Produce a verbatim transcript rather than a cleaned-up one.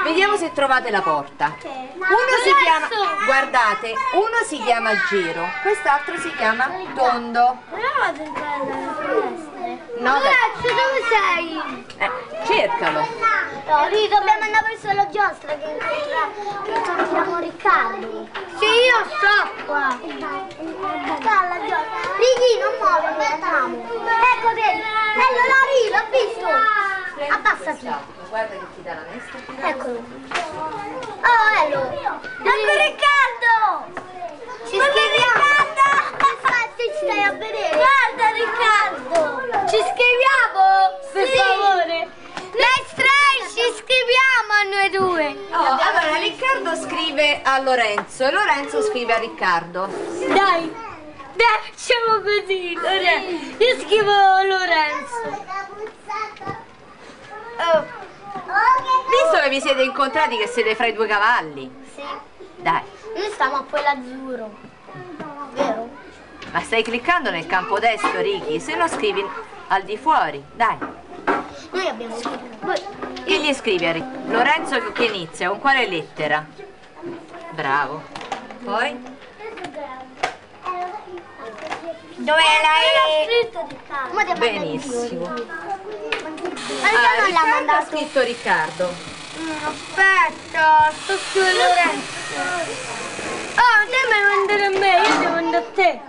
Vediamo se trovate la porta. Uno si chiama, guardate, uno si chiama Giro, quest'altro si chiama Tondo. No, Lorenzo, dove sei? eh, cercalo. No, lì dobbiamo andare verso la giostra che incontriamo Riccardo. Sì, io sto qua. Sta alla giostra. Righi, non muovere, andiamo. Ecco, vedi. Allora, lì, l'ho visto. Abbassati. Guarda che ti dà la mesta. Eccolo. Oh, Ello. Ecco Riccardo. Ci scriviamo. Infatti ci stai a vedere. Guarda Riccardo. Ci scriviamo? Per sì. favore. Maestra, ci scriviamo a noi due. Oh, allora Riccardo scrive a Lorenzo e Lorenzo scrive a Riccardo. Dai, dai, facciamo così, Lorenzo. Io scrivo Lorenzo. Oh. Visto che vi siete incontrati che siete fra i due cavalli. Sì. Dai. Noi stiamo a quell'azzurro. Vero? Ma stai cliccando nel campo destro, Ricky, se no scrivi al di fuori, dai. Noi abbiamo scritto. Che gli scrivi a Ricky? Lorenzo che inizia, con quale lettera? Bravo. Poi? Dove l'hai scritto Riccardo? Benissimo. Ma Ah, non l'ha Riccardo ha mandato. scritto Riccardo. Mm, aspetta, sto scrivendo Lorenzo. Oh, te mi mandare a me, io devo andare a te.